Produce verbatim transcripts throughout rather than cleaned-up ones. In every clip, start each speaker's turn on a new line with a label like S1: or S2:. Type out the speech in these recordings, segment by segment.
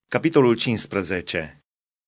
S1: Capitolul cincisprezece.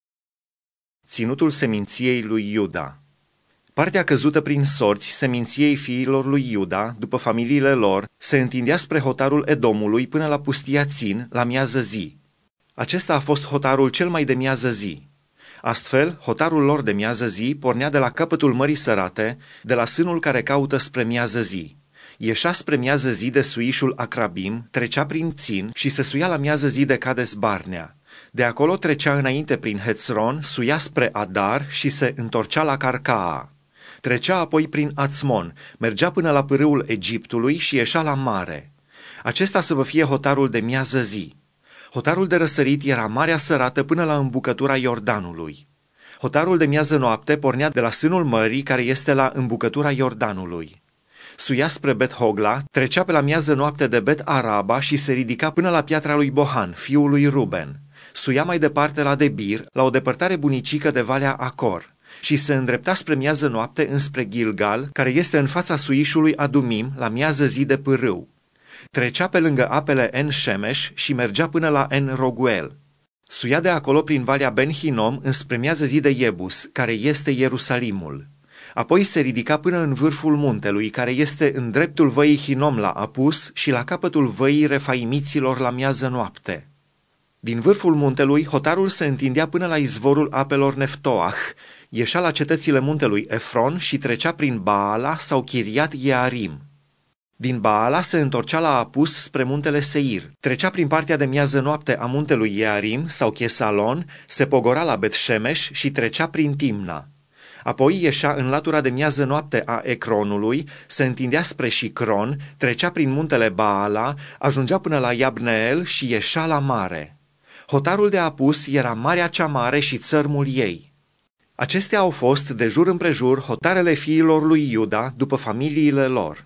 S1: Ținutul seminției lui Iuda. Partea căzută prin sorți seminției fiilor lui Iuda, după familiile lor, se întindea spre hotarul Edomului până la pustia Țin, la miază zi. Acesta a fost hotarul cel mai de miază zi. Astfel, hotarul lor de miază zi pornea de la capătul Mării Sărate, de la sânul care caută spre miază zi. Ieșea spre miază zi de suișul Acrabim, trecea prin Țin și se suia la miază zi de Cades Barnea. De acolo trecea înainte prin Hețron, suia spre Adar și se întorcea la Carcaa. Trecea apoi prin Ațmon, mergea până la pârâul Egiptului și ieșea la mare. Acesta să vă fie hotarul de miază zi. Hotarul de răsărit era Marea Sărată până la îmbucătura Iordanului. Hotarul de miază noapte pornea de la sânul mării care este la îmbucătura Iordanului. Suia spre Bet-Hogla, trecea pe la miază noapte de Bet-Araba și se ridica până la piatra lui Bohan, fiul lui Ruben. Suia mai departe la Debir, la o depărtare bunicică de Valea Acor, și se îndrepta spre miază noapte înspre Gilgal, care este în fața suișului Adumim, la miază zi de pârâu. Trecea pe lângă apele En-Shemesh și mergea până la En-Roguel. Suia de acolo prin Valea Ben-Hinom înspre miază zi de Iebus, care este Ierusalimul. Apoi se ridica până în vârful muntelui, care este în dreptul văii Hinom la apus și la capătul văii Refaimiților la miază noapte. Din vârful muntelui, hotarul se întindea până la izvorul apelor Neftoah, ieșea la cetățile muntelui Efron și trecea prin Baala sau Chiriat Yearim. Din Baala se întorcea la apus spre muntele Seir, trecea prin partea de miază noapte a muntelui Yearim sau Chesalon, se pogora la Bet-Shemesh și trecea prin Timna. Apoi ieșea în latura de miază noapte a Ecronului, se întindea spre Shicron, trecea prin muntele Baala, ajungea până la Iabneel și ieșea la mare. Hotarul de apus era Marea cea Mare și țărmul ei. Acestea au fost, de jur împrejur, hotarele fiilor lui Iuda, după familiile lor.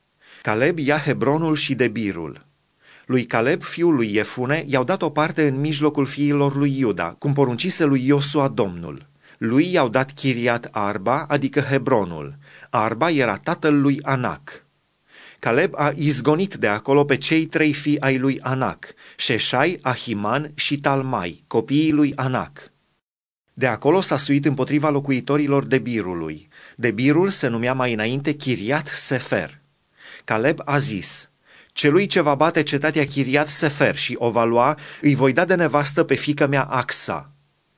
S1: Caleb ia Hebronul și Debirul. Lui Caleb, fiul lui Iefune, i-au dat o parte în mijlocul fiilor lui Iuda, cum poruncise lui Iosua Domnul. Lui i-au dat Chiriat Arba, adică Hebronul. Arba era tatăl lui Anac. Caleb a izgonit de acolo pe cei trei fii ai lui Anac, Șeșai, Ahiman și Talmai, copiii lui Anac. De acolo s-a suit împotriva locuitorilor Debirului. Debirul se numea mai înainte Chiriat Sefer. Caleb a zis: celui ce va bate cetatea Chiriat Sefer și o va lua, îi voi da de nevastă pe fiica mea Axa.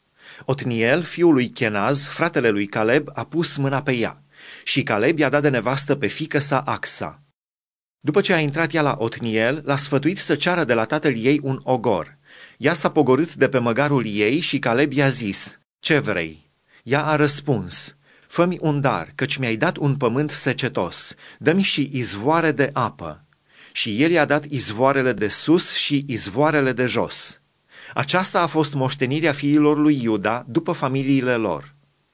S1: Otniel, fiul lui Chenaz, fratele lui Caleb, a pus mâna pe ea și Caleb i-a dat de nevastă pe fiică sa Axa. După ce a intrat ea la Otniel, l-a sfătuit să ceară de la tatăl ei un ogor. Ea s-a pogorât de pe măgarul ei și Caleb i-a zis: ce vrei? Ea a răspuns: fă-mi un dar, căci mi-ai dat un pământ secetos, dă-mi și izvoare de apă. Și el i-a dat izvoarele de sus și izvoarele de jos. Aceasta a fost moștenirea fiilor lui Iuda după familiile lor.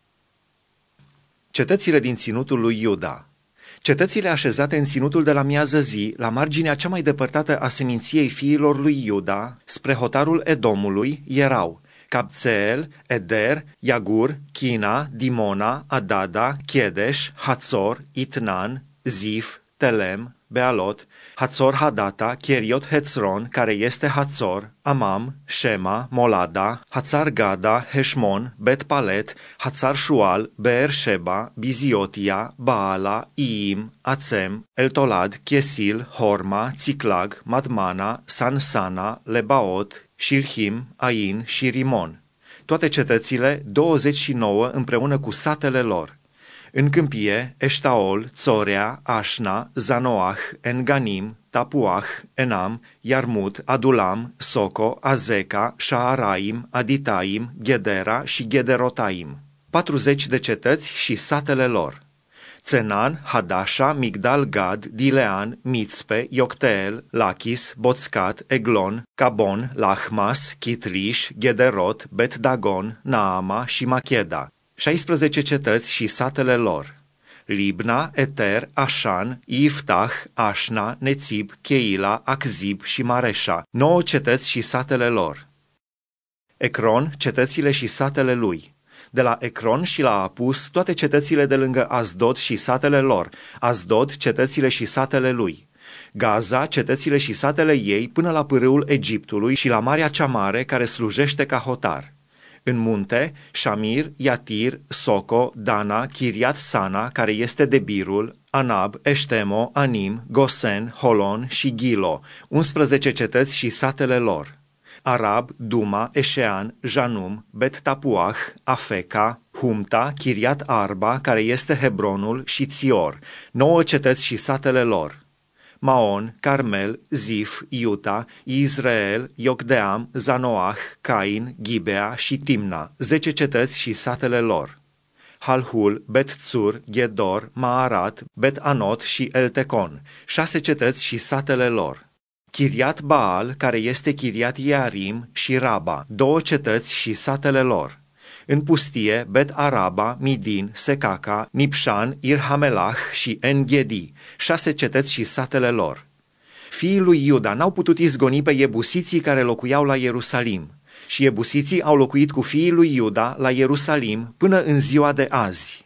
S1: Cetățile din ținutul lui Iuda. Cetățile așezate în ținutul de la miază zi, la marginea cea mai depărtată a seminției fiilor lui Iuda, spre hotarul Edomului, erau Cabțeel, Eder, Iagur, China, Dimona, Adada, Chedeș, Hațor, Itnan, Zif, Telem, Bealot, Hațor Hadata, Cheriot Hețron, care este Hațor, Amam, Shema, Molada, Hațar Gada, Heșmon, Bet Palet, Hațar Shual, Beer Sheba, Biziotia, Baala, Iim, Ațem, Eltolad, Chesil, Horma, Țiclag, Madmana, Sansana, Lebaot, Shilhim, Ain și Rimon. Toate cetățile, douăzeci și nouă împreună cu satele lor. În câmpie, Eștaol, Țorea, Așna, Zanoah, Enganim, Tapuah, Enam, Iarmut, Adulam, Soco, Azeca, Shaaraim, Aditaim, Gedera și Gederotaim. patruzeci de cetăți și satele lor. Țenan, Hadasha, Migdal Gad, Dilean, Mitzpe, Iocteel, Lachis, Boțcat, Eglon, Cabon, Lahmas, Chitliș, Gederot, Bet-Dagon, Naama și Macheda. șaisprezece cetăți și satele lor. Libna, Eter, Așan, Iftah, Așna, Nețib, Cheila, Achzib și Mareșa, nouă cetăți și satele lor. Ecron, cetățile și satele lui. De la Ecron și la Apus, toate cetățile de lângă Asdod și satele lor. Asdod, cetățile și satele lui. Gaza, cetățile și satele ei până la pârâul Egiptului și la Marea cea Mare care slujește ca hotar. În munte, Șamir, Iatir, Soco, Dana, Chiriat Sana, care este Debirul, Anab, Eștemo, Anim, Gosen, Holon și Gilo, unsprezece cetăți și satele lor. Arab, Duma, Eșean, Janum, Bet Tapuah, Afeca, Humta, Chiriat Arba, care este Hebronul, și Țior, nouă cetăți și satele lor. Maon, Carmel, Zif, Iuta, Izrael, Iocdeam, Zanoah, Cain, Gibea și Timna, zece cetăți și satele lor. Halhul, Bet-Tsur, Ghedor, Maarat, Bet-Anot și Eltecon, șase cetăți și satele lor. Chiriat Baal, care este Chiriat Iarim, și Raba, două cetăți și satele lor. În pustie, Bet-Araba, Midin, Secaca, Nipșan, Irhamelah și En-Ghedi, șase cetăți și satele lor. Fiii lui Iuda n-au putut izgoni pe iebusiții care locuiau la Ierusalim și iebusiții au locuit cu fiii lui Iuda la Ierusalim până în ziua de azi.